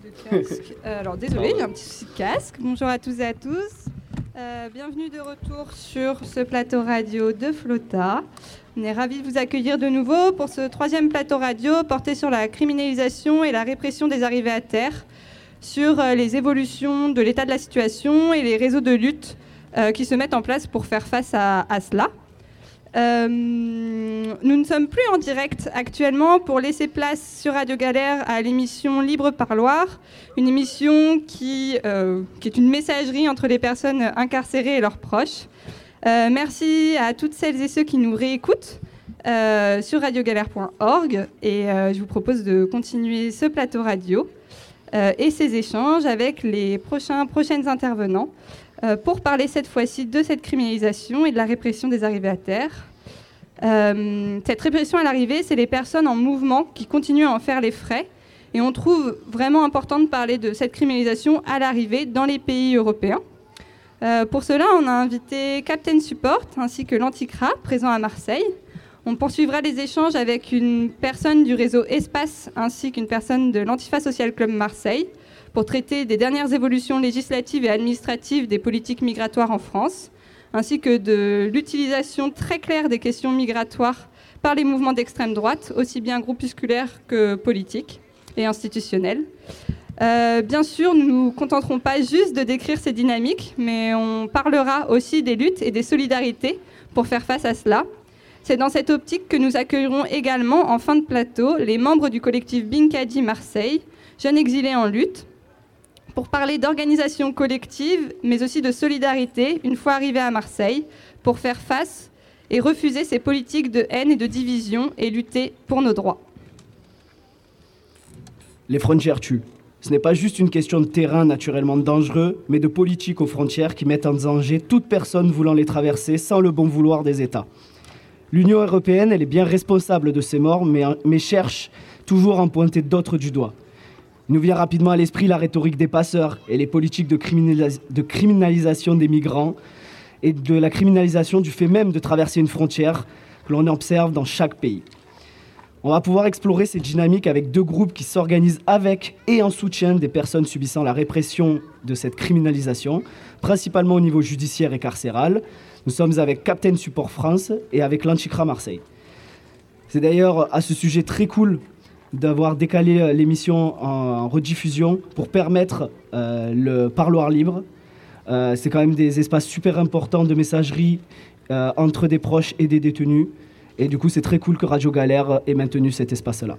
Alors désolé, j'ai un petit souci de casque. Bonjour à tous et à tous. Bienvenue de retour sur ce plateau radio de Flota. On est ravis de vous accueillir de nouveau pour ce 3e plateau radio porté sur la criminalisation et la répression des arrivées à terre, sur les évolutions de l'état de la situation et les réseaux de lutte qui se mettent en place pour faire face à cela. Nous ne sommes plus en direct actuellement pour laisser place sur Radio Galère à l'émission Libre Parloir, une émission qui est une messagerie entre les personnes incarcérées et leurs proches. Merci à toutes celles et ceux qui nous réécoutent sur radiogalère.org et je vous propose de continuer ce plateau radio et ces échanges avec les prochaines intervenants pour parler cette fois-ci de cette criminalisation et de la répression des arrivées à terre. Cette répression à l'arrivée, c'est les personnes en mouvement qui continuent à en faire les frais. Et on trouve vraiment important de parler de cette criminalisation à l'arrivée dans les pays européens. Pour cela, on a invité Captain Support ainsi que l'Anticra, présent à Marseille. On poursuivra les échanges avec une personne du réseau Espace ainsi qu'une personne de l'Antifa Social Club Marseille pour traiter des dernières évolutions législatives et administratives des politiques migratoires en France, ainsi que de l'utilisation très claire des questions migratoires par les mouvements d'extrême droite, aussi bien groupusculaires que politiques et institutionnels. Bien sûr, nous ne nous contenterons pas juste de décrire ces dynamiques, mais on parlera aussi des luttes et des solidarités pour faire face à cela. C'est dans cette optique que nous accueillerons également en fin de plateau les membres du collectif Binkadi Marseille, jeunes exilés en lutte, pour parler d'organisation collective, mais aussi de solidarité, une fois arrivés à Marseille, pour faire face et refuser ces politiques de haine et de division et lutter pour nos droits. Les frontières tuent. Ce n'est pas juste une question de terrain naturellement dangereux, mais de politique aux frontières qui mettent en danger toute personne voulant les traverser sans le bon vouloir des États. L'Union européenne, elle est bien responsable de ces morts, mais cherche toujours à en pointer d'autres du doigt. Il nous vient rapidement à l'esprit la rhétorique des passeurs et les politiques de criminalisation des migrants et de la criminalisation du fait même de traverser une frontière que l'on observe dans chaque pays. On va pouvoir explorer ces dynamiques avec 2 groupes qui s'organisent avec et en soutien des personnes subissant la répression de cette criminalisation, principalement au niveau judiciaire et carcéral. Nous sommes avec Captain Support France et avec l'Anticra Marseille. C'est d'ailleurs à ce sujet très cool d'avoir décalé l'émission en rediffusion pour permettre le parloir libre. C'est quand même des espaces super importants de messagerie entre des proches et des détenus. Et du coup, c'est très cool que Radio Galère ait maintenu cet espace-là.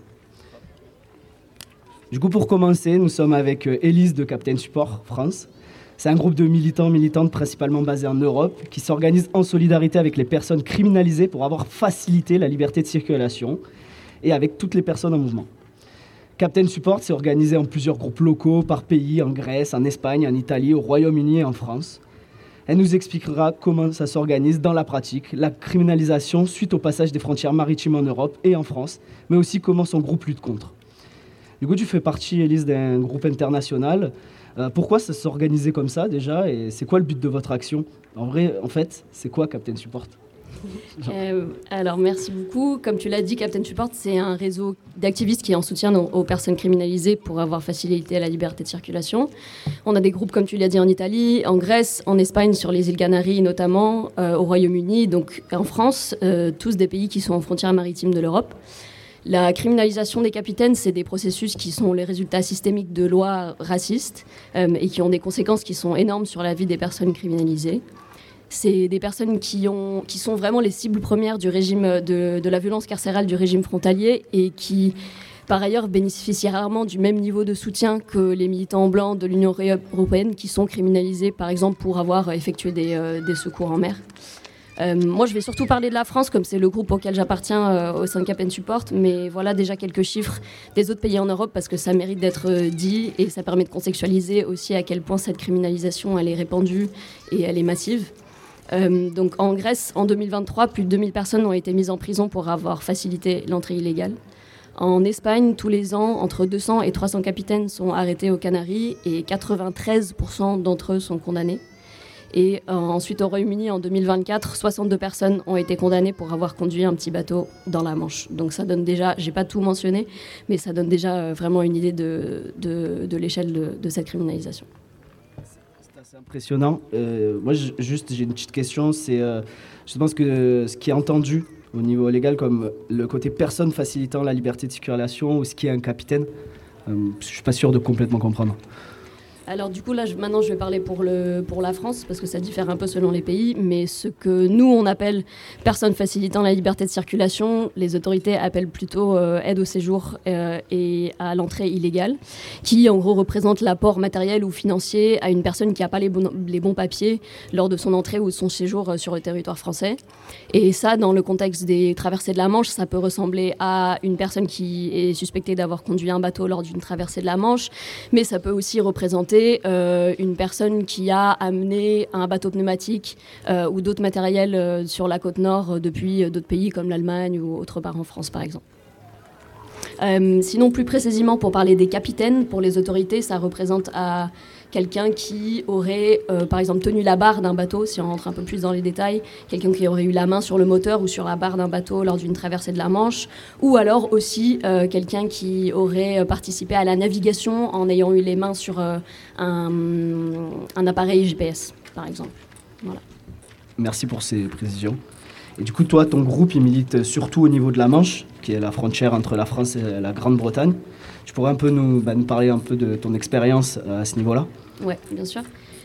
Du coup, pour commencer, nous sommes avec Élise de Captain Support France. C'est un groupe de militantes principalement basés en Europe qui s'organisent en solidarité avec les personnes criminalisées pour avoir facilité la liberté de circulation et avec toutes les personnes en mouvement. Captain Support s'est organisé en plusieurs groupes locaux par pays, en Grèce, en Espagne, en Italie, au Royaume-Uni et en France. Elle nous expliquera comment ça s'organise dans la pratique, la criminalisation suite au passage des frontières maritimes en Europe et en France, mais aussi comment son groupe lutte contre. Du coup, tu fais partie, Élise, d'un groupe international. Pourquoi ça s'organisait comme ça déjà et c'est quoi le but de votre action ? En fait, c'est quoi Captain Support ? Alors merci beaucoup. Comme tu l'as dit, Captain Support, c'est un réseau d'activistes qui est en soutien aux personnes criminalisées pour avoir facilité la liberté de circulation. On a des groupes, comme tu l'as dit, en Italie, en Grèce, en Espagne, sur les îles Canaries notamment, au Royaume-Uni, donc en France, tous des pays qui sont en frontière maritime de l'Europe. La criminalisation des capitaines, c'est des processus qui sont les résultats systémiques de lois racistes et qui ont des conséquences qui sont énormes sur la vie des personnes criminalisées. C'est des personnes qui sont vraiment les cibles premières du régime de la violence carcérale du régime frontalier et qui, par ailleurs, bénéficient rarement du même niveau de soutien que les militants blancs de l'Union européenne qui sont criminalisés, par exemple, pour avoir effectué des secours en mer. Moi, je vais surtout parler de la France, comme c'est le groupe auquel j'appartiens au sein de Captain Support, mais voilà déjà quelques chiffres des autres pays en Europe, parce que ça mérite d'être dit et ça permet de contextualiser aussi à quel point cette criminalisation, elle est répandue et elle est massive. Donc en Grèce, en 2023, plus de 2000 personnes ont été mises en prison pour avoir facilité l'entrée illégale. En Espagne, tous les ans, entre 200 et 300 capitaines sont arrêtés aux Canaries et 93% d'entre eux sont condamnés. Et ensuite, au Royaume-Uni, en 2024, 62 personnes ont été condamnées pour avoir conduit un petit bateau dans la Manche. Donc ça donne déjà, j'ai pas tout mentionné, mais ça donne déjà vraiment une idée de l'échelle de cette criminalisation. C'est assez impressionnant. Moi, j'ai une petite question. C'est, je pense que ce qui est entendu au niveau légal comme le côté personne facilitant la liberté de circulation ou ce qui est un capitaine, je ne suis pas sûr de complètement comprendre. Alors du coup, là, maintenant, je vais parler pour la France, parce que ça diffère un peu selon les pays, mais ce que nous, on appelle personne facilitant la liberté de circulation, les autorités appellent plutôt aide au séjour et à l'entrée illégale, qui en gros représente l'apport matériel ou financier à une personne qui n'a pas les bons papiers lors de son entrée ou de son séjour sur le territoire français. Et ça, dans le contexte des traversées de la Manche, ça peut ressembler à une personne qui est suspectée d'avoir conduit un bateau lors d'une traversée de la Manche, mais ça peut aussi représenter une personne qui a amené un bateau pneumatique ou d'autres matériels sur la côte nord depuis d'autres pays comme l'Allemagne ou autre part en France par exemple. Sinon, plus précisément, pour parler des capitaines, pour les autorités, ça représente à quelqu'un qui aurait, par exemple, tenu la barre d'un bateau, si on rentre un peu plus dans les détails, quelqu'un qui aurait eu la main sur le moteur ou sur la barre d'un bateau lors d'une traversée de la Manche, ou alors aussi quelqu'un qui aurait participé à la navigation en ayant eu les mains sur un appareil GPS, par exemple. Voilà. Merci pour ces précisions. Et du coup, toi, ton groupe, il milite surtout au niveau de la Manche, qui est la frontière entre la France et la Grande-Bretagne. Tu pourrais un peu nous parler un peu de ton expérience à ce niveau-là ? Oui, bien sûr.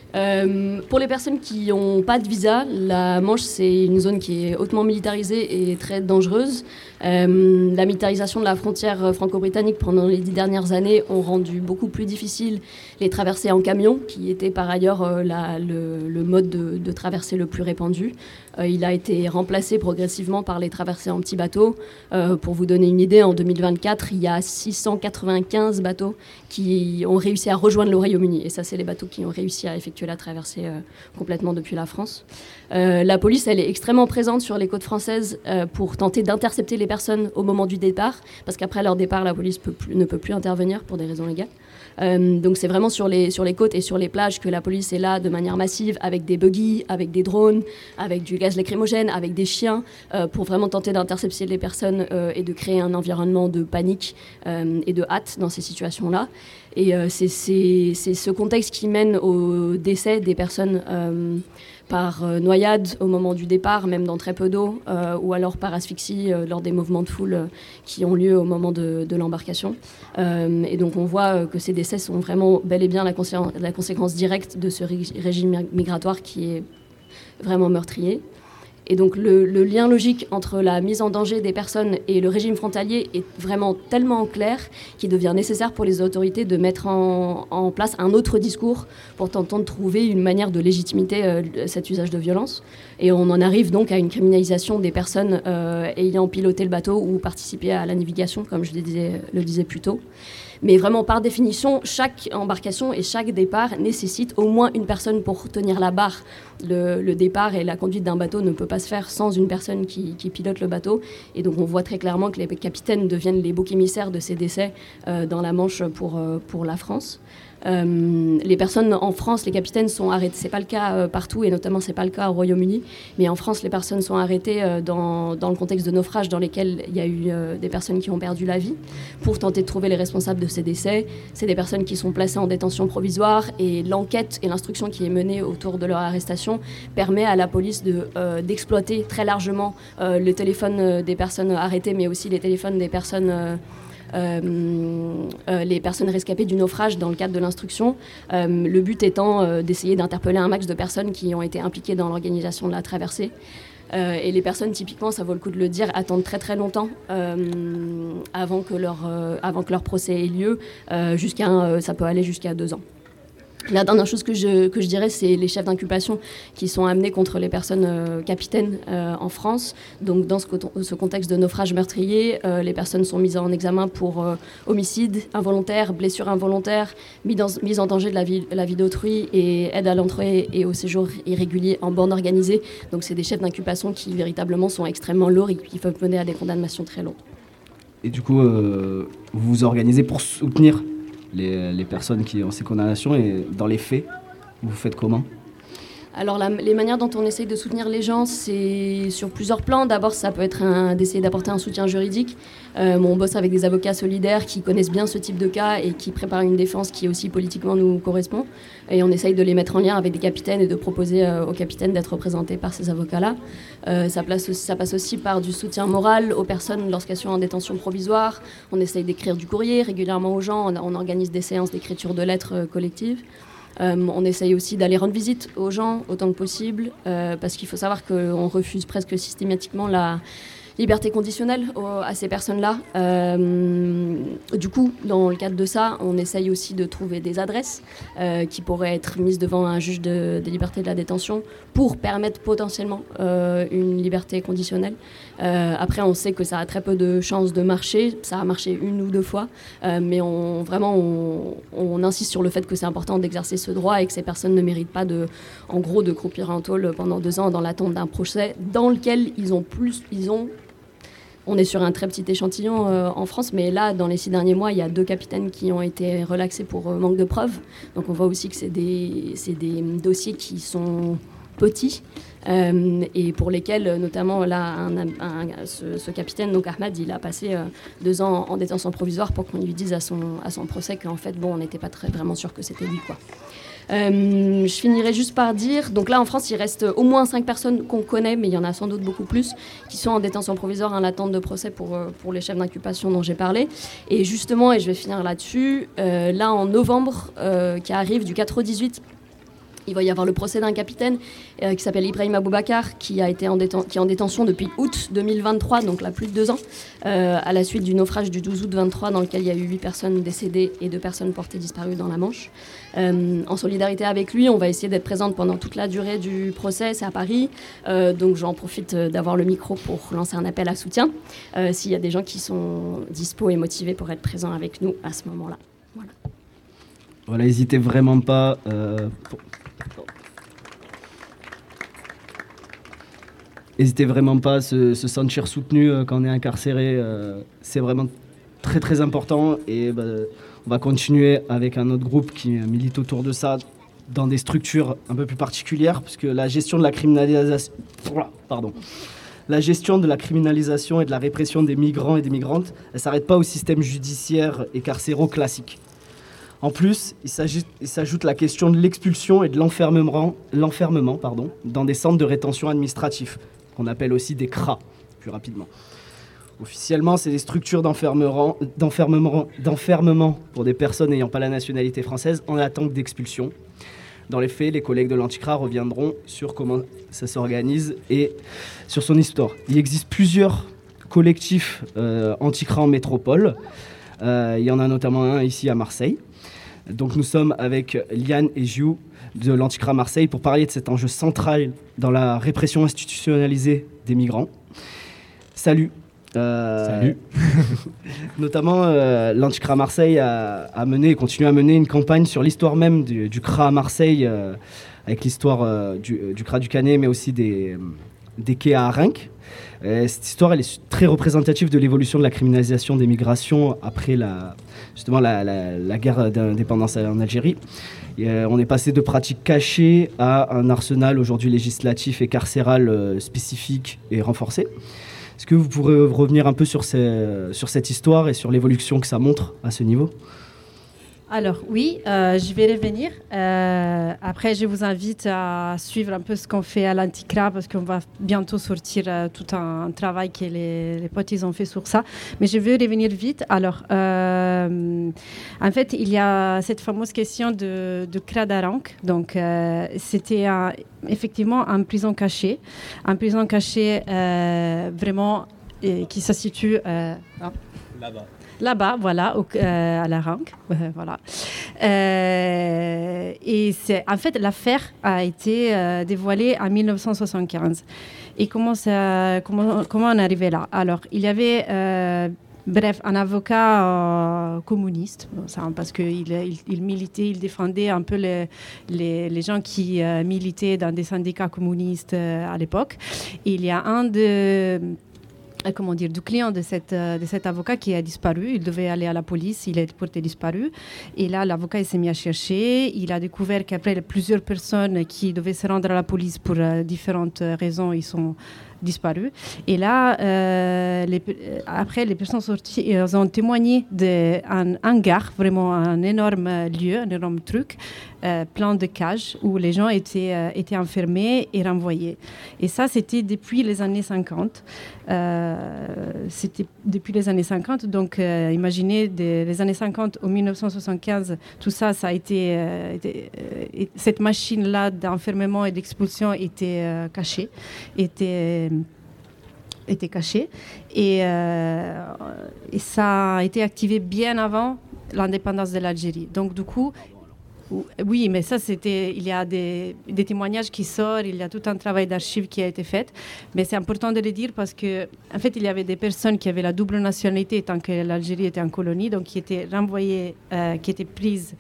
Pour les personnes qui n'ont pas de visa, la Manche, c'est une zone qui est hautement militarisée et très dangereuse. La militarisation de la frontière franco-britannique pendant les 10 dernières années ont rendu beaucoup plus difficile les traversées en camion, qui était par ailleurs le mode de traversée le plus répandu. Il a été remplacé progressivement par les traversées en petits bateaux. Pour vous donner une idée, en 2024, il y a 695 bateaux qui ont réussi à rejoindre le Royaume-Uni. Et ça, c'est les bateaux qui ont réussi à effectuer la traversée complètement depuis la France. La police, elle est extrêmement présente sur les côtes françaises pour tenter d'intercepter les personnes au moment du départ, parce qu'après leur départ, la police ne peut plus intervenir pour des raisons légales. Donc c'est vraiment sur les côtes et sur les plages que la police est là de manière massive, avec des buggy, avec des drones, avec du gaz lacrymogène, avec des chiens, pour vraiment tenter d'intercepter les personnes et de créer un environnement de panique et de hâte dans ces situations-là. Et c'est ce contexte qui mène au décès des personnes par noyade au moment du départ, même dans très peu d'eau, ou alors par asphyxie lors des mouvements de foule qui ont lieu au moment de l'embarcation. Et donc on voit que ces décès sont vraiment bel et bien la conséquence directe de ce régime migratoire qui est vraiment meurtrier. Et donc le lien logique entre la mise en danger des personnes et le régime frontalier est vraiment tellement clair qu'il devient nécessaire pour les autorités de mettre en place un autre discours pour tenter de trouver une manière de légitimiter cet usage de violence. Et on en arrive donc à une criminalisation des personnes ayant piloté le bateau ou participé à la navigation, comme je le disais plus tôt. Mais vraiment, par définition, chaque embarcation et chaque départ nécessite au moins une personne pour tenir la barre. Le départ et la conduite d'un bateau ne peut pas se faire sans une personne qui pilote le bateau. Et donc, on voit très clairement que les capitaines deviennent les boucs émissaires de ces décès dans la Manche pour la France. Les personnes en France, les capitaines sont arrêtés. C'est pas le cas partout et notamment c'est pas le cas au Royaume-Uni. Mais en France, les personnes sont arrêtées dans le contexte de naufrages dans lesquels il y a eu des personnes qui ont perdu la vie pour tenter de trouver les responsables de ces décès. C'est des personnes qui sont placées en détention provisoire et l'enquête et l'instruction qui est menée autour de leur arrestation permet à la police d'exploiter très largement le téléphone des personnes arrêtées, mais aussi les téléphones des personnes les personnes rescapées du naufrage dans le cadre de l'instruction. Le but étant d'essayer d'interpeller un max de personnes qui ont été impliquées dans l'organisation de la traversée. Et les personnes, typiquement, ça vaut le coup de le dire, attendent très très longtemps avant que leur procès ait lieu. Ça peut aller jusqu'à 2 ans. La dernière chose que je dirais, c'est les chefs d'inculpation qui sont amenés contre les personnes capitaines en France. Donc, dans ce contexte de naufrage meurtrier, les personnes sont mises en examen pour homicide involontaire, blessure involontaire, mise en danger de la vie d'autrui et aide à l'entrée et au séjour irrégulier en bande organisée. Donc, c'est des chefs d'inculpation qui, véritablement, sont extrêmement lourds et qui peuvent mener à des condamnations très lourdes. Et du coup, vous vous organisez pour soutenir les personnes qui ont ces condamnations et dans les faits, vous faites comment ? Alors les manières dont on essaye de soutenir les gens, c'est sur plusieurs plans. D'abord, ça peut être d'essayer d'apporter un soutien juridique. On bosse avec des avocats solidaires qui connaissent bien ce type de cas et qui préparent une défense qui aussi politiquement nous correspond. Et on essaye de les mettre en lien avec des capitaines et de proposer aux capitaines d'être représentés par ces avocats-là. Ça passe aussi par du soutien moral aux personnes lorsqu'elles sont en détention provisoire. On essaye d'écrire du courrier régulièrement aux gens. On organise des séances d'écriture de lettres collectives. On essaye aussi d'aller rendre visite aux gens autant que possible, parce qu'il faut savoir qu'on refuse presque systématiquement la liberté conditionnelle à ces personnes-là. Du coup, dans le cadre de ça, on essaye aussi de trouver des adresses qui pourraient être mises devant un juge des libertés de la détention pour permettre potentiellement une liberté conditionnelle. Après, on sait que ça a très peu de chances de marcher. Ça a marché 1 ou 2 fois, mais on insiste sur le fait que c'est important d'exercer ce droit et que ces personnes ne méritent pas de croupir en tôle pendant 2 ans dans l'attente d'un procès dans lequel on est sur un très petit échantillon en France, mais là, dans les 6 derniers mois, il y a 2 capitaines qui ont été relaxés pour manque de preuves. Donc on voit aussi que c'est des dossiers qui sont petits et pour lesquels, notamment là, ce capitaine, donc Ahmad, il a passé 2 ans en détention provisoire pour qu'on lui dise à son procès qu'en fait, on n'était pas vraiment sûr que c'était lui, quoi. Je finirai juste par dire, donc là en France il reste au moins 5 personnes qu'on connaît, mais il y en a sans doute beaucoup plus, qui sont en détention provisoire en attente de procès pour les chefs d'inculpation dont j'ai parlé. Et justement, et je vais finir là-dessus, là en novembre qui arrive du 4 au 18, il va y avoir le procès d'un capitaine qui s'appelle Ibrahim Aboubakar, qui est en détention depuis août 2023, donc là plus de 2 ans, à la suite du naufrage du 12 août 23 dans lequel il y a eu 8 personnes décédées et 2 personnes portées disparues dans la Manche. En solidarité avec lui, on va essayer d'être présente pendant toute la durée du procès, c'est à Paris, donc j'en profite d'avoir le micro pour lancer un appel à soutien, s'il y a des gens qui sont dispo et motivés pour être présents avec nous à ce moment-là. Voilà, n'hésitez vraiment pas... N'hésitez vraiment pas à se sentir soutenu quand on est incarcéré. C'est vraiment très très important. Et on va continuer avec un autre groupe qui milite autour de ça dans des structures un peu plus particulières, puisque la gestion de la criminalisation... La gestion de la criminalisation et de la répression des migrants et des migrantes, elle ne s'arrête pas au système judiciaire et carcéraux classique. En plus, il s'ajoute la question de l'expulsion et de l'enfermement dans des centres de rétention administratifs, qu'on appelle aussi des CRA, plus rapidement. Officiellement, c'est des structures d'enfermement pour des personnes n'ayant pas la nationalité française en attente d'expulsion. Dans les faits, les collègues de l'Anticra reviendront sur comment ça s'organise et sur son histoire. Il existe plusieurs collectifs Anticra en métropole. Il y en a notamment un ici à Marseille. Donc nous sommes avec Liane et Giu de l'Anticra Marseille pour parler de cet enjeu central dans la répression institutionnalisée des migrants. Salut. Salut. Notamment, l'Anticra Marseille a mené et continue à mener une campagne sur l'histoire même du CRA à Marseille, avec l'histoire du CRA du Canet, mais aussi des quais à Arinques. Cette histoire, elle est très représentative de l'évolution de la criminalisation des migrations après la guerre d'indépendance en Algérie. On est passé de pratiques cachées à un arsenal aujourd'hui législatif et carcéral spécifique et renforcé. Est-ce que vous pourrez revenir un peu sur cette histoire et sur l'évolution que ça montre à ce niveau ? Alors oui, je vais revenir. Après, je vous invite à suivre un peu ce qu'on fait à l'Anticra parce qu'on va bientôt sortir tout un travail que les potes ils ont fait sur ça. Mais je vais revenir vite. Alors, en fait, il y a cette fameuse question de CRA d'Arinques. Donc, c'était effectivement une prison cachée. Une prison cachée vraiment qui se situe... Là-bas, voilà, à l'Arinques, voilà. Et en fait, l'affaire a été dévoilée en 1975. Et comment on est arrivé là ? Alors, il y avait, un avocat communiste, parce qu'il militait, il défendait un peu les gens qui militaient dans des syndicats communistes à l'époque. Et il y a un du client de cet avocat qui a disparu. Il devait aller à la police, il est porté disparu. Et là, l'avocat il s'est mis à chercher. Il a découvert qu'après, plusieurs personnes qui devaient se rendre à la police pour différentes raisons, ils sont disparus. Et là, après, les personnes sorties, elles ont témoigné d'un hangar, vraiment un énorme lieu, un énorme truc, plein de cages où les gens étaient enfermés et renvoyés. Et ça, c'était depuis les années 50. C'était depuis les années 50. Donc, imaginez, les années 50 au 1975, tout ça a été... cette machine-là d'enfermement et d'expulsion était cachée, était cachée. Et ça a été activé bien avant l'indépendance de l'Algérie. Donc, du coup... Oui, mais ça, il y a des témoignages qui sortent, il y a tout un travail d'archives qui a été fait. Mais c'est important de le dire parce qu'en fait, il y avait des personnes qui avaient la double nationalité tant que l'Algérie était en colonie, donc qui étaient renvoyées, qui étaient prises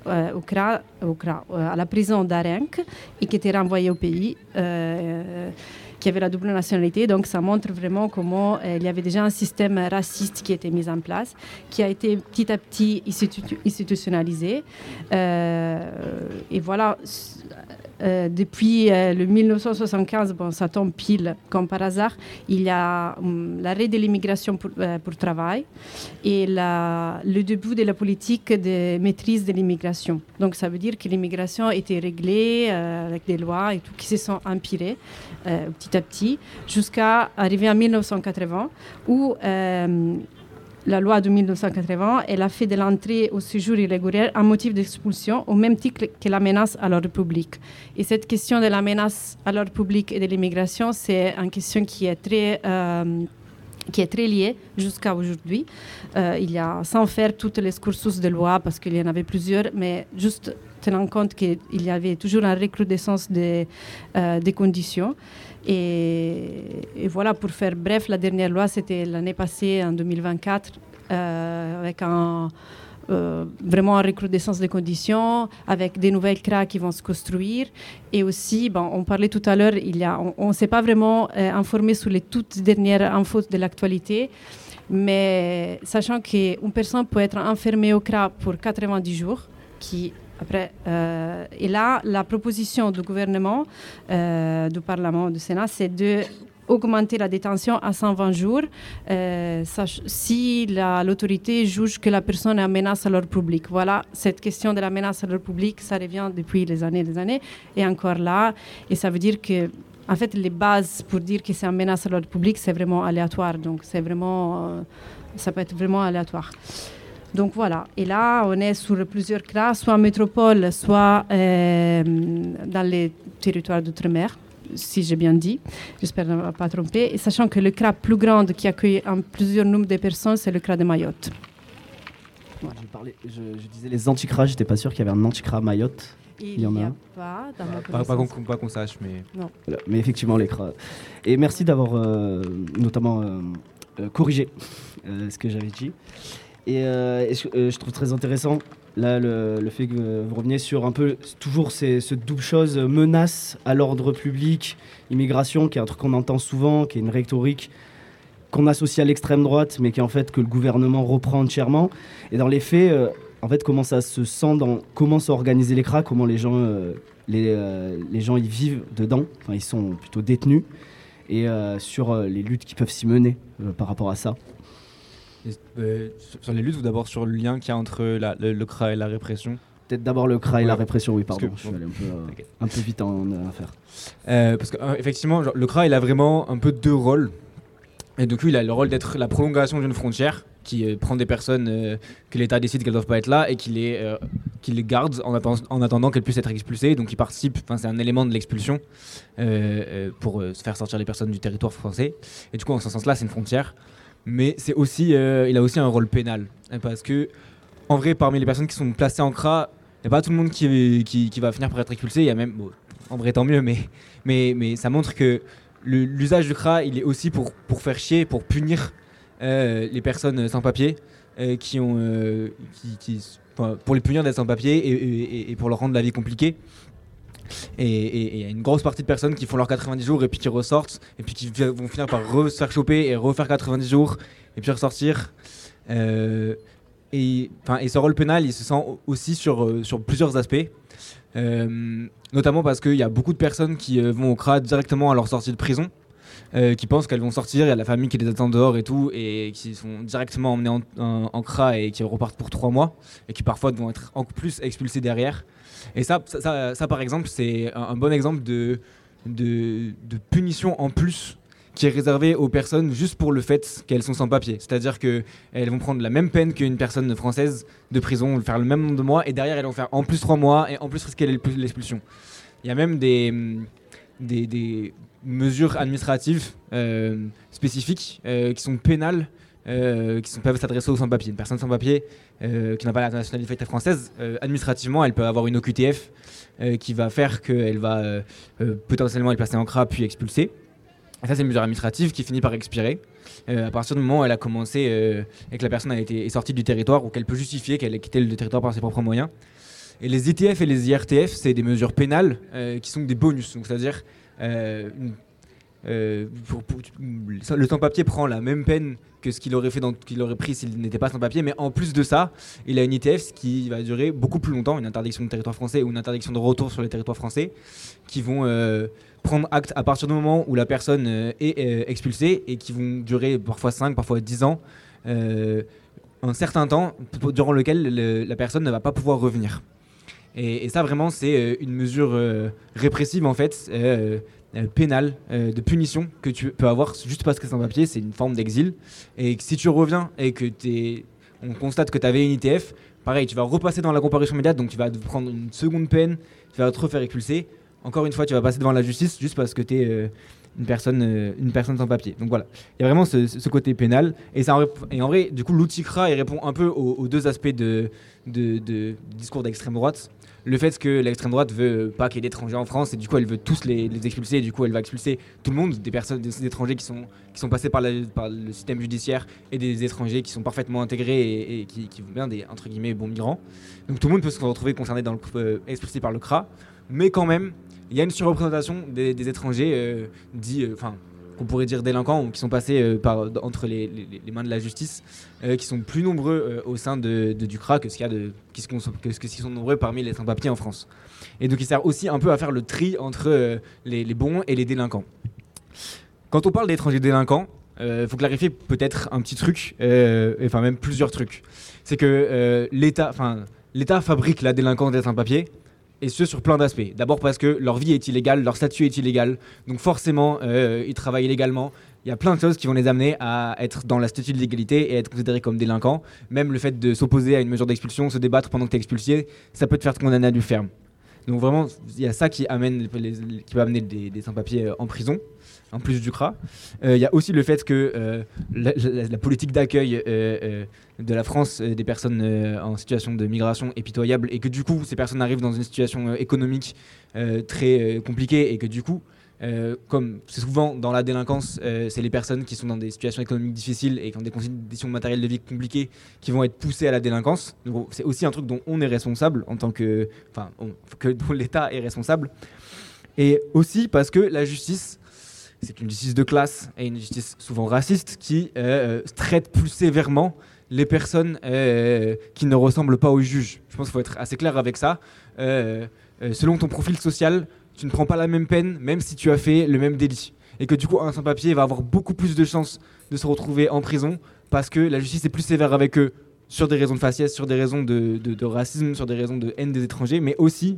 à la prison d'Arenc et qui étaient renvoyées au pays. Qui avait la double nationalité. Donc, ça montre vraiment comment il y avait déjà un système raciste qui était mis en place, qui a été petit à petit institutionnalisé. Et voilà, depuis le 1975, ça tombe pile, comme par hasard, il y a l'arrêt de l'immigration pour travail et le début de la politique de maîtrise de l'immigration. Donc, ça veut dire que l'immigration était réglée avec des lois et tout qui se sont empirées petit à petit, jusqu'à arriver en 1980, où la loi de 1980, elle a fait de l'entrée au séjour irrégulier un motif d'expulsion au même titre que la menace à l'ordre public. Et cette question de la menace à l'ordre public et de l'immigration, c'est une question qui est très liée jusqu'à aujourd'hui. Il y a, sans faire toutes les cursus de loi, parce qu'il y en avait plusieurs, mais juste tenant compte qu'il y avait toujours une recrudescence des conditions. Et voilà, pour faire bref, la dernière loi, c'était l'année passée, en 2024, avec vraiment une recrudescence des conditions, avec des nouvelles CRA qui vont se construire. Et aussi, on parlait tout à l'heure, on ne s'est pas vraiment informé sur les toutes dernières infos de l'actualité, mais sachant qu'une personne peut être enfermée au CRA pour 90 jours, et là, la proposition du gouvernement, du Parlement, du Sénat, c'est d'augmenter la détention à 120 jours si l'autorité juge que la personne est en menace à l'ordre public. Voilà, cette question de la menace à l'ordre public, ça revient depuis des années, et encore là. Et ça veut dire que, en fait, les bases pour dire que c'est une menace à l'ordre public, c'est vraiment aléatoire. Donc, ça peut être vraiment aléatoire. Donc voilà, et là on est sur plusieurs CRA, soit en métropole, soit dans les territoires d'outre-mer, si j'ai bien dit, j'espère ne pas tromper, et sachant que le CRA plus grand qui accueille plusieurs nombres de personnes, c'est le CRA de Mayotte. Voilà. Je disais les anti-CRA, j'étais pas sûr qu'il y avait un anti-CRA à Mayotte. Il n'y a pas dans ma connaissance. Pas qu'on sache, mais... Non. Voilà. Mais effectivement, les CRA. Et merci d'avoir notamment corrigé ce que j'avais dit. Et je trouve très intéressant là, le fait que vous reveniez sur un peu toujours ce double chose, menace à l'ordre public, immigration, qui est un truc qu'on entend souvent, qui est une rhétorique qu'on associe à l'extrême droite, mais qui en fait que le gouvernement reprend entièrement. Et dans les faits, en fait, comment ça se sent comment sont organisés les CRA, comment les gens y vivent dedans, enfin ils sont plutôt détenus, et sur les luttes qui peuvent s'y mener par rapport à ça. Sur les luttes ou d'abord sur le lien qu'il y a entre le CRA et la répression? Peut-être d'abord le CRA et la répression, oui, pardon. Je suis allé un peu vite en affaire. Parce qu'effectivement, le CRA, il a vraiment un peu deux rôles. Et du coup, il a le rôle d'être la prolongation d'une frontière qui prend des personnes que l'État décide qu'elles ne doivent pas être là et qui les garde en attendant qu'elles puissent être expulsées. Donc, il participe, c'est un élément de l'expulsion pour se faire sortir les personnes du territoire français. Et du coup, en ce sens-là, c'est une frontière. Mais c'est aussi, il a aussi un rôle pénal. Parce que, en vrai, parmi les personnes qui sont placées en CRA, il n'y a pas tout le monde qui va finir par être expulsé. Il y a même, en vrai, tant mieux, mais ça montre que l'usage du CRA, il est aussi pour faire chier, pour punir les personnes sans papier, pour les punir d'être sans papier et pour leur rendre la vie compliquée. Et il y a une grosse partie de personnes qui font leurs 90 jours et puis qui ressortent, et puis qui vont finir par se faire choper et refaire 90 jours, et puis ressortir. Et ce rôle pénal, il se sent aussi sur plusieurs aspects. Notamment parce qu'il y a beaucoup de personnes qui vont au CRA directement à leur sortie de prison, qui pensent qu'elles vont sortir, il y a la famille qui les attend dehors et tout, et qui sont directement emmenées en CRA et qui repartent pour 3 mois, et qui parfois vont être en plus expulsés derrière. Et ça par exemple, c'est un bon exemple de punition en plus qui est réservée aux personnes juste pour le fait qu'elles sont sans papier. C'est-à-dire qu'elles vont prendre la même peine qu'une personne française de prison, faire le même nombre de mois, et derrière elles vont faire en plus 3 mois et en plus risquer l'expulsion. Il y a même des mesures administratives spécifiques qui sont pénales, qui peuvent s'adresser aux sans-papiers. Une personne sans-papier qui n'a pas la nationalité française, administrativement, elle peut avoir une OQTF qui va faire qu'elle va potentiellement être placée en CRA puis expulsée. Et ça, c'est une mesure administrative qui finit par expirer à partir du moment où elle a commencé et que la personne est sortie du territoire, ou qu'elle peut justifier qu'elle ait quitté le territoire par ses propres moyens. Et les ITF et les IRTF, c'est des mesures pénales qui sont des bonus. Donc, c'est-à-dire le sans-papier prend la même peine que ce qu'il aurait pris s'il n'était pas sans-papier, mais en plus de ça, il a une ITF qui va durer beaucoup plus longtemps, une interdiction de territoire français ou une interdiction de retour sur le territoire français, qui vont prendre acte à partir du moment où la personne est expulsée, et qui vont durer parfois 5, parfois 10 ans, un certain temps durant lequel la personne ne va pas pouvoir revenir. Et ça, vraiment, c'est une mesure répressive, en fait, pénale, de punition que tu peux avoir juste parce que c'est sans papier. C'est une forme d'exil. Et si tu reviens et que on constate que tu avais une ITF, pareil, tu vas repasser dans la comparution immédiate, donc tu vas prendre une seconde peine, tu vas te refaire expulser. Encore une fois, tu vas passer devant la justice juste parce que tu es une personne sans papier. Donc voilà, il y a vraiment ce côté pénal. Et en vrai, du coup, l'outil CRA, il répond un peu aux deux aspects de discours d'extrême droite. Le fait que l'extrême droite veut pas qu'il y ait d'étrangers en France, et du coup elle veut tous les expulser, et du coup elle va expulser tout le monde, des étrangers qui sont passés par le système judiciaire, et des étrangers qui sont parfaitement intégrés et qui vont bien des entre guillemets bons migrants. Donc tout le monde peut se retrouver concerné expulsé par le CRA, mais quand même il y a une surreprésentation des étrangers qu'on pourrait dire délinquants, ou qui sont passés entre les mains de la justice, qui sont plus nombreux au sein du CRA que ce qui sont nombreux parmi les sans-papiers en France. Et donc il sert aussi un peu à faire le tri entre les bons et les délinquants. Quand on parle d'étrangers délinquants, faut clarifier peut-être un petit truc, même plusieurs trucs. C'est que l'État fabrique la délinquance des sans-papiers, et ce sur plein d'aspects. D'abord parce que leur vie est illégale, leur statut est illégal, donc forcément ils travaillent illégalement. Il y a plein de choses qui vont les amener à être dans la statut de l'illégalité et être considérés comme délinquants. Même le fait de s'opposer à une mesure d'expulsion, se débattre pendant que tu es expulsé, ça peut te faire condamner à du ferme. Donc vraiment, il y a ça qui peut amener des sans-papiers en prison, en plus du CRA. Il y a aussi le fait que la politique d'accueil de la France des personnes en situation de migration est pitoyable, et que du coup, ces personnes arrivent dans une situation économique très compliquée, et que du coup, comme c'est souvent dans la délinquance, c'est les personnes qui sont dans des situations économiques difficiles et qui ont des conditions matérielles de vie compliquées qui vont être poussées à la délinquance. Donc c'est aussi un truc dont on est responsable dont l'État est responsable. Et aussi parce que la justice, c'est une justice de classe et une justice souvent raciste qui traite plus sévèrement les personnes qui ne ressemblent pas aux juges. Je pense qu'il faut être assez clair avec ça. Selon ton profil social, tu ne prends pas la même peine, même si tu as fait le même délit. Et que du coup, un sans-papier va avoir beaucoup plus de chances de se retrouver en prison, parce que la justice est plus sévère avec eux sur des raisons de faciès, sur des raisons de racisme, sur des raisons de haine des étrangers, mais aussi,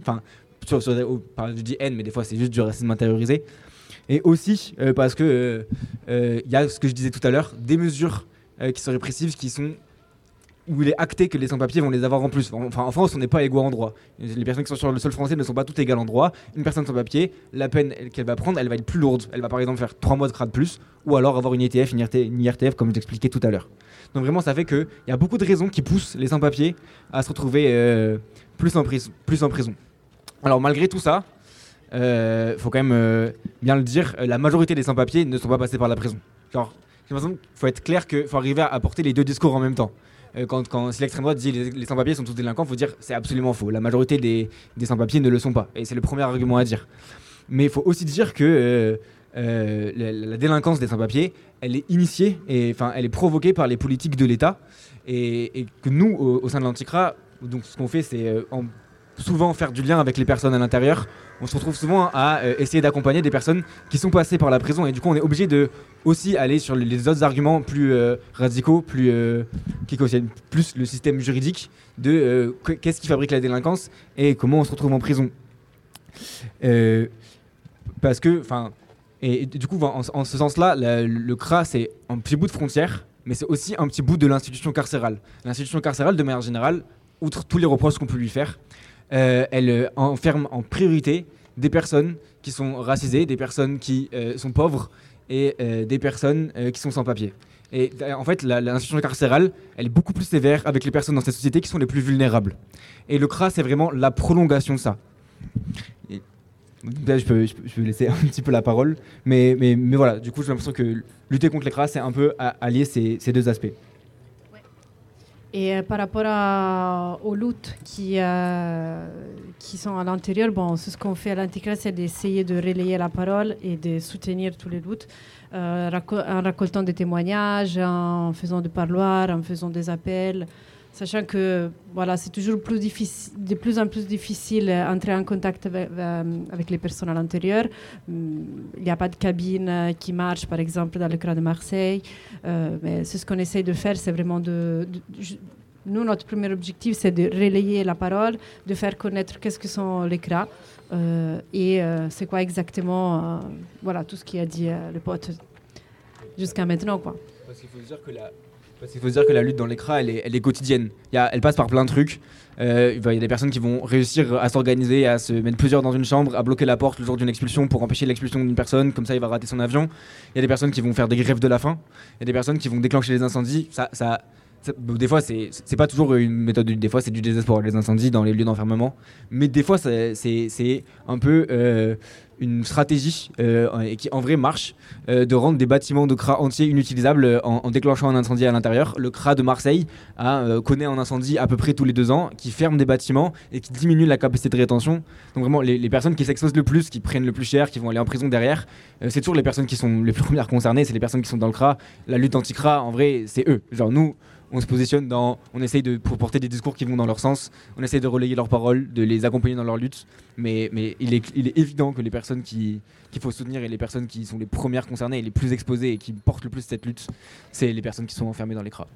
je dis haine, mais des fois c'est juste du racisme intériorisé. Et aussi parce que y a ce que je disais tout à l'heure, des mesures qui sont répressives, où il est acté que les sans-papiers vont les avoir en plus. Enfin, en France, on n'est pas égaux en droit. Les personnes qui sont sur le sol français ne sont pas toutes égales en droit. Une personne sans-papier, la peine qu'elle va prendre, elle va être plus lourde. Elle va par exemple faire 3 mois de CRA de plus, ou alors avoir une ITF, une IRTF, comme je t'expliquais tout à l'heure. Donc vraiment, ça fait qu'il y a beaucoup de raisons qui poussent les sans-papiers à se retrouver plus en prison. Alors malgré tout ça, faut quand même bien le dire, la majorité des sans-papiers ne sont pas passés par la prison. Genre, j'ai l'impression qu'il faut être clair qu'il faut arriver à porter les deux discours en même temps. si l'extrême droite dit les sans-papiers sont tous délinquants, il faut dire c'est absolument faux. La majorité des sans-papiers ne le sont pas. Et c'est le premier argument à dire. Mais il faut aussi dire que la délinquance des sans-papiers, elle est initiée, elle est provoquée par les politiques de l'État. Et que nous, au sein de l'Anticra, donc ce qu'on fait, c'est souvent faire du lien avec les personnes à l'intérieur. On se retrouve souvent à essayer d'accompagner des personnes qui sont passées par la prison, et du coup on est obligé de aussi aller sur les autres arguments plus radicaux, qui cautionnent plus le système juridique de qu'est-ce qui fabrique la délinquance et comment on se retrouve en prison. Parce que, et du coup en ce sens-là, le CRA c'est un petit bout de frontière, mais c'est aussi un petit bout de l'institution carcérale. L'institution carcérale, de manière générale, outre tous les reproches qu'on peut lui faire, elle enferme en priorité des personnes qui sont racisées, des personnes qui sont pauvres et des personnes qui sont sans papier. Et en fait, l'institution carcérale, elle est beaucoup plus sévère avec les personnes dans cette société qui sont les plus vulnérables. Et le CRA, c'est vraiment la prolongation de ça. Et là, je peux laisser un petit peu la parole, mais voilà, du coup, j'ai l'impression que lutter contre les CRA, c'est un peu allier ces deux aspects. Et par rapport aux luttes qui sont à l'intérieur, c'est ce qu'on fait à l'Anticra, c'est d'essayer de relayer la parole et de soutenir toutes les luttes en récoltant des témoignages, en faisant des parloirs, en faisant des appels, sachant que c'est toujours de plus en plus difficile d'entrer en contact avec les personnes à l'intérieur. Il n'y a pas de cabine qui marche, par exemple, dans le CRA de Marseille. Mais c'est ce qu'on essaye de faire, c'est vraiment nous, notre premier objectif, c'est de relayer la parole, de faire connaître qu'est-ce que sont les CRA et c'est quoi exactement tout ce qu'a dit le pote jusqu'à maintenant, quoi. Parce qu'il faut dire que la lutte dans les CRA, elle est quotidienne. Elle passe par plein de trucs. Il y a des personnes qui vont réussir à s'organiser, à se mettre plusieurs dans une chambre, à bloquer la porte le jour d'une expulsion pour empêcher l'expulsion d'une personne, comme ça il va rater son avion. Il y a des personnes qui vont faire des grèves de la faim. Il y a des personnes qui vont déclencher les incendies. Des fois, c'est pas toujours une méthode, des fois c'est du désespoir, les incendies dans les lieux d'enfermement. Mais des fois, c'est un peu une stratégie et qui en vrai marche de rendre des bâtiments de CRA entiers inutilisables en déclenchant un incendie à l'intérieur. Le CRA de Marseille connaît un incendie à peu près tous les 2 ans, qui ferme des bâtiments et qui diminue la capacité de rétention. Donc vraiment, les personnes qui s'exposent le plus, qui prennent le plus cher, qui vont aller en prison derrière, c'est toujours les personnes qui sont les premières concernées, c'est les personnes qui sont dans le CRA. La lutte anti-CRA, en vrai, c'est eux. Genre nous, on se positionne on essaye pour porter des discours qui vont dans leur sens, on essaye de relayer leurs paroles, de les accompagner dans leur lutte, mais il est évident que les personnes qu'il faut soutenir et les personnes qui sont les premières concernées et les plus exposées et qui portent le plus cette lutte, c'est les personnes qui sont enfermées dans les CRA.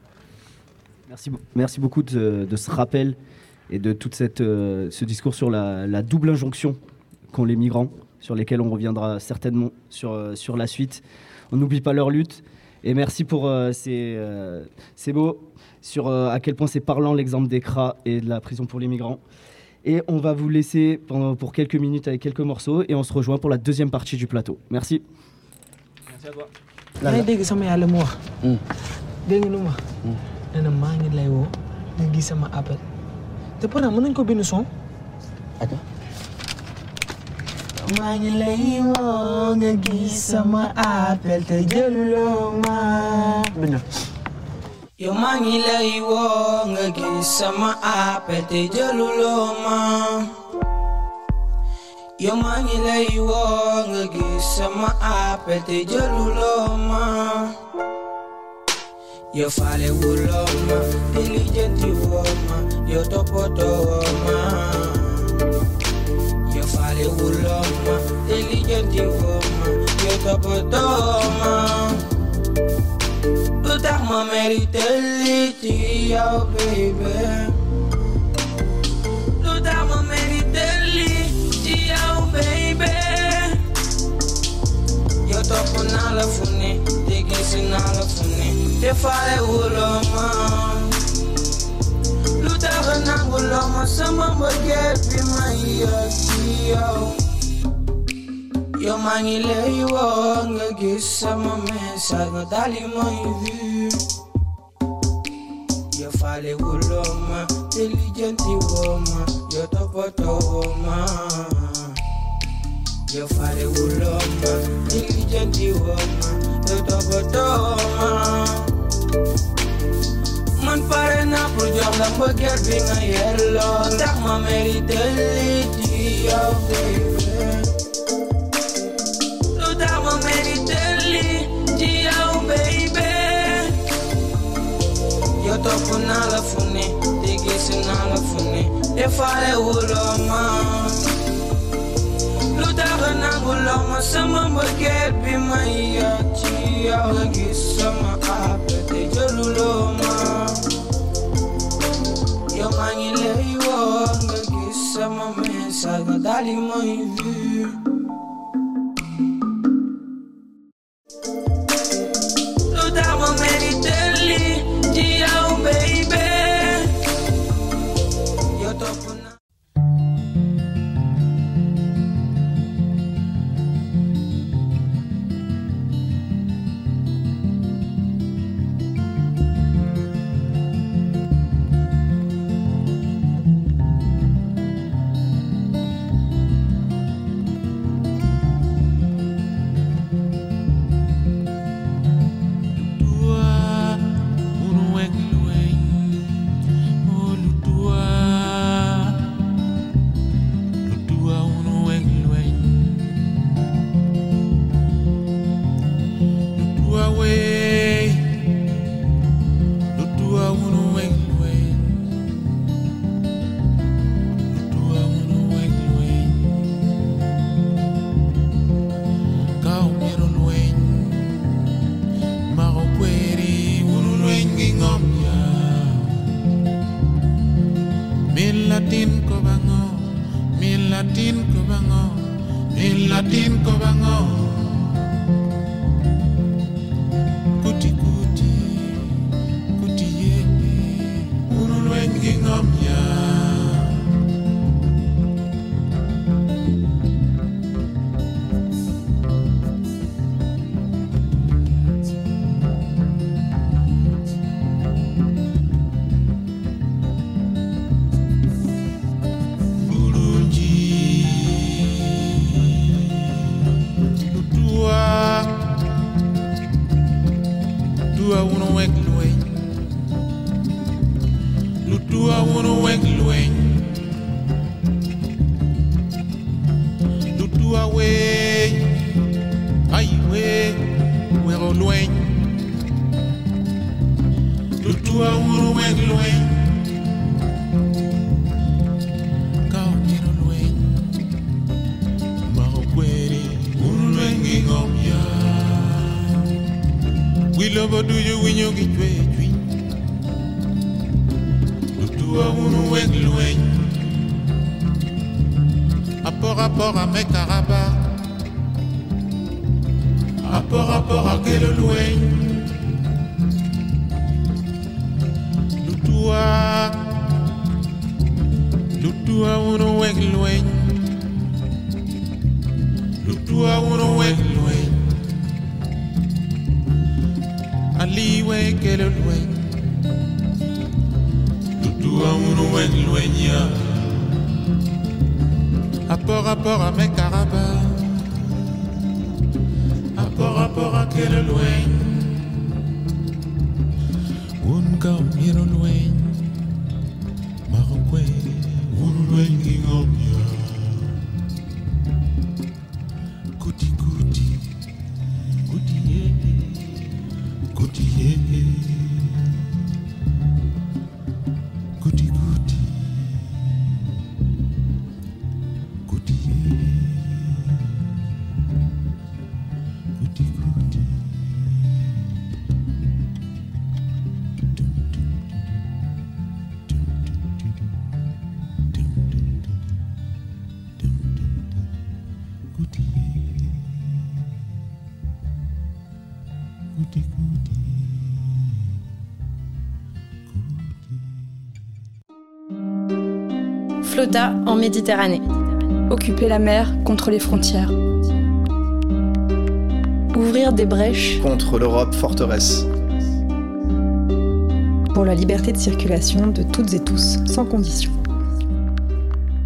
Merci beaucoup de ce rappel et de tout ce discours sur la double injonction qu'ont les migrants, sur lesquels on reviendra certainement sur la suite. On n'oublie pas leur lutte. Et merci pour ces mots sur à quel point c'est parlant l'exemple des CRA et de la prison pour les migrants. Et on va vous laisser pour quelques minutes avec quelques morceaux et on se rejoint pour la deuxième partie du plateau. Merci. Merci à toi. Lay dégg sama yàlla mu wax. Dégg nu ma. Nee na maa ngi lay woo nga gis sama appel. te pourtant mën nañu ko bind son. maa ngi lay woo nga gis sama appel te jëluloo ma. Yo maa ngi lay woo nga gis sama appel te jëluloo ma. Yo maa ngi lay woo nga gis sama appel te jëluloo ma. Yo faale wuloo ma te lijjanti woo ma. Yo toppatoo ma. Yo faale wuloo ma te lijjanti woo ma. Yo toppatoo ma. Lu tax ma mérite lii ci yow baby. Lu tax ma mérite lii ci yow baby. Yo topp naa la fu ne te gis naa la fu ne te faale wuloo ma. Lu tax nanguloo ma sama mbëggeel bi ma yëg ci yow. Yo maa ngi lay woo nga gis sama message nga dali may vu. Yo faale wuloo ma te lijjanti woo ma. Yo toppatoo ma. Yo faale wuloo ma te lijjanti woo ma. Yo toppatoo ma. man pare na pour jox la mbëggeel bi nga yelloo ndax ma mérite lii ci yow baby lu tax ma mérite lii ci yow baby yow topp naa la fu ne te gis naa la fu ne te faale wuloo ma lu tax nanguloo ma sama mbëggeel bi ma yàgg ci yow nga gis sama appel te jëluloo ma yow maa ngi lay woo nga gis sama message nga daal di may vu lu tax ma mérite lii ci yow baby yow topp na Flota en Méditerranée. Occuper la mer contre les frontières. Ouvrir des brèches contre l'Europe forteresse. Pour la liberté de circulation de toutes et tous, sans condition.